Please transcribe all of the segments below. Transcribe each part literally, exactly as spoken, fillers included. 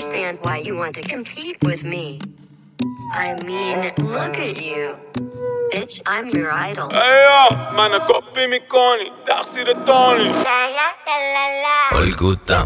understand why you want to compete with me. I mean, look at you. Bitch, I'm your idol. ايوه ما انا كوبي ميكوني تقصير التوني Olguta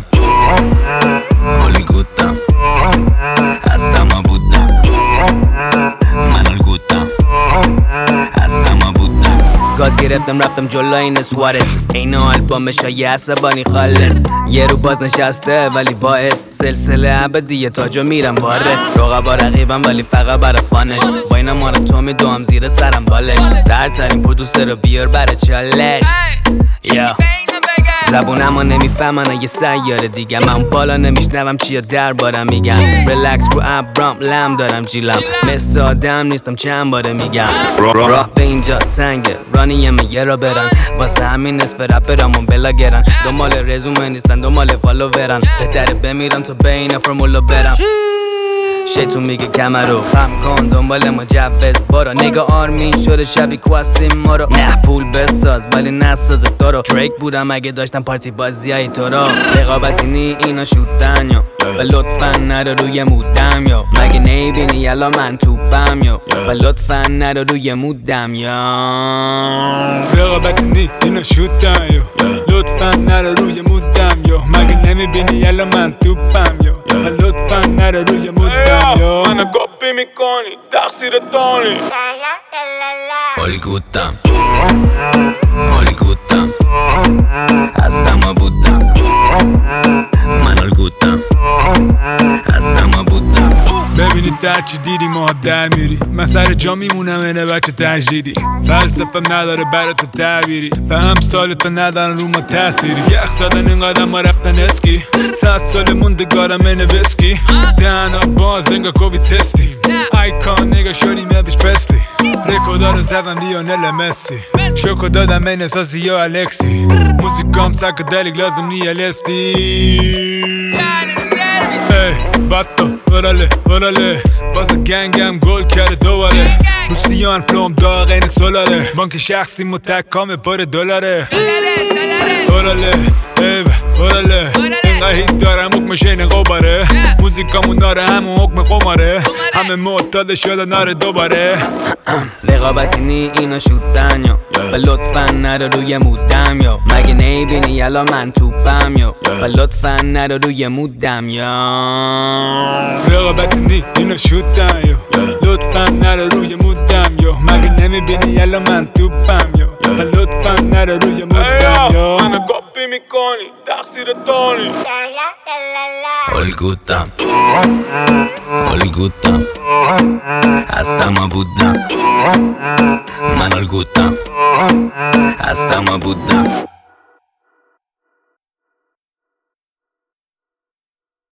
Olguta Hasta mabuta من Olguta Hasta mabuta گاز گرفتم رفتم جلو این سوارز اینو آلبومش های عصبانی خالص یه رو باز نشسته ولی باعث سلسله ابدیه تاجو میرم وارس رقبا رقیبم ولی فقط برا فانش با اینا ما رو تو میدوام زیر سرم بالش سرترین پرودوسر رو بیار برا چالش یا زبونمو نمیفهمن یه سیاره دیگه من بالا نمیشنوم چیا دربارم میگم ریلکس رو ابرام لم دارم جیلم مثل آدم نیستم چند باره میگم راه به اینجا تنگه رانیه یه را برن واسه همین نصف رپرامون بلاگرن دنبال رزومه نیستن دنبال فالوورن بهتره بمیرم تا بین فرمولو برم شیطون میگه کمر رو خم کن دنبال مجوز برو نگاه آرمین شده شبی کواسیم ما رو نه پول بساز ولی نساز تو رو دریک بودم اگه داشتم پارتی بازی های تو رو رقابتی نی اینا شوتن یا و لطفا نرو روی مودم یا مگه نیبینی یلا من توپم یا و لطفا نرو روی مودم یا رقابتی نی اینا شوتن یا لطفا نرو روی مودم یا مگه نمیبینی یلا من توپم یا و لطفا نرو روی مودم یا من کپی میکنی تقصیر تونی Olguta Olguta Hasta mabuta من Olguta Hasta mabuta ببینید در چی دیدی ما در میری من سر جا میمونم اینه بچه تجدیدی فلسفه نداره برای تو تعبیری به هم سال تا ندارن رو ما تأثیری یخ زدن اینقدر ما رفتن اسکی صد سال موندگارم اینه وسکی دهنا باز انگا کوبی تستی آیکان نگا شدیم الویس پرسلی رکودا رو زدم لیونل مسی شوکو دادم این اساسی یا الکسی موزیکام سایکدلیک لازم نی الستی ای باتو ورله ورله فاز گنگم گل کرده دوباره روسیان فلوم داغ این سولاره بانک شخصی متکام پر دلاره ورله ای ورله اینقدر هیت دارم حکمش این قباره موزیکامون داره همون حکم قماره همه معتاد شده ناره دوباره رقابتی نی اینا شوتن یا و لطفا نرو روی مودم یا مگه نیبینی یلا من توپم یا و لطفا نرو روی مودم یا رقابتی نی اینا شوتن یا لطفا نرو روی مودم یا مگه نمیبینی یلا من توپم یا و لطفا نرو روی مودم یا من کپی میکنی تقصیر تونی Olguta Olguta Hasta mabuta من Olguta Hasta mabuta